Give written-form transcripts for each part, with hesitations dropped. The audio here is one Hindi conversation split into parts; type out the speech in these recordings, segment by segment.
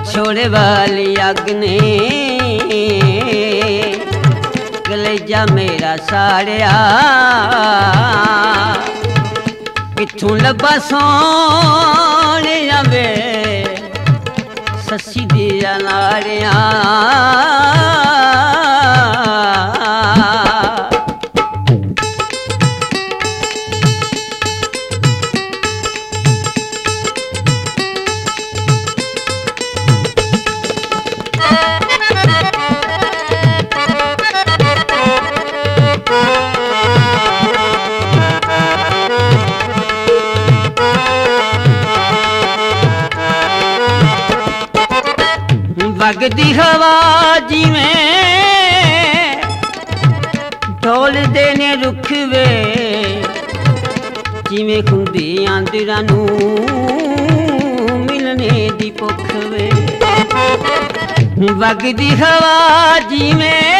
बछोड़े वाली अग ने कलेजा मेरा साड़िया, किथों लब्बा सोहणिया वे सस्सी दिया लाड़िया। वगदी हवा जिवें ढोल देने रुख वे, जिवें खुंदी आंदरां नूं मिलने दी भुख वे। वगदी हवा जिवें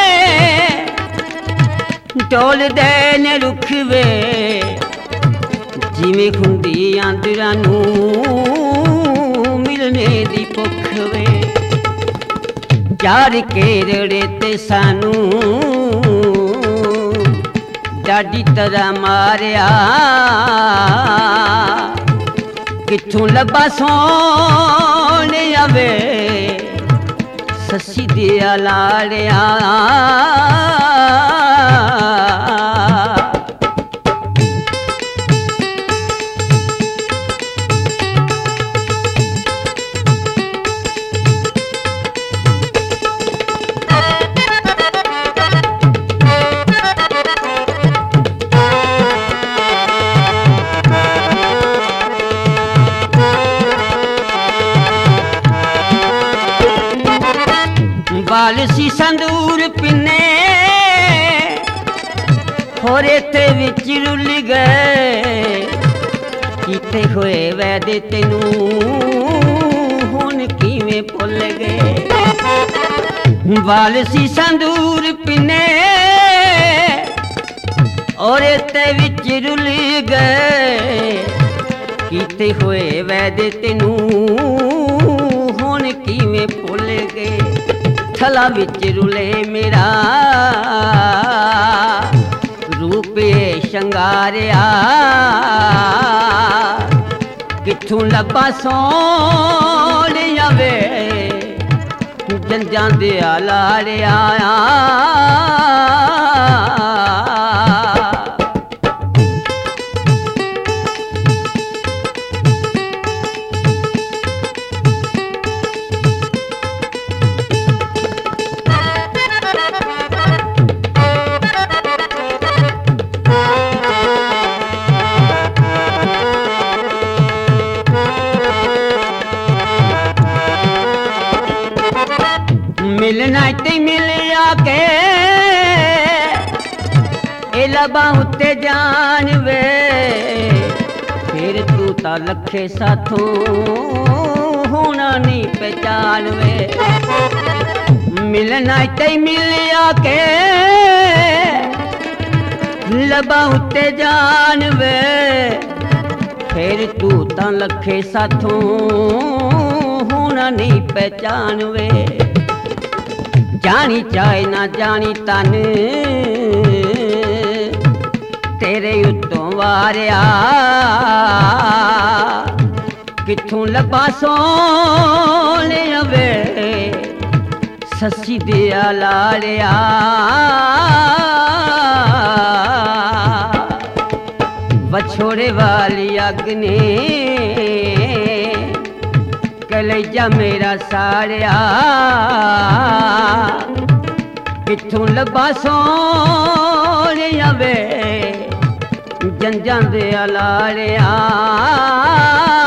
ढोल देने रुख वे, जिवें खुंदी आंदरां नूं मिलने दी भुख वे। चार केरड़े ते सानू डाडी तरह मारिया, किथों लब्बा सोहणिया वे सस्सी दिया लाड़िया। बाल सी संदूर पिने होरे ते विच रुल गए, कीते होए वैदे तेनू हुण किवें भुल गए। बाल सी संदूर पिने होरे ते विच रुल गए, कीते होए वैदे तेनू हुण किवें भुल गए। थला विच रुले मेरा रूप शंगारिया, किथों लब्बा सोहणिया वे जंजां दिया लाड़िया। मिलना ते मिलिया के ए लबा उत्ते जान वे, फिर तू ता लखे साथों होना नहीं पहचान वे। मिलना ते मिलिया के लबा उत्ते जान वे, फिर तू ता लखे साथों होना नहीं पहचान वे। जानी चाहे ना जानी तन तेरे उत्तों वारिया, किथों लब्बा सोहणिया वे सस्सी दिया लाड़िया। बछोड़े वाली अग ने कलेजा मेरा साड़िया, किथों लब्बा सोहणिया वे जंजां दिया लाड़िया।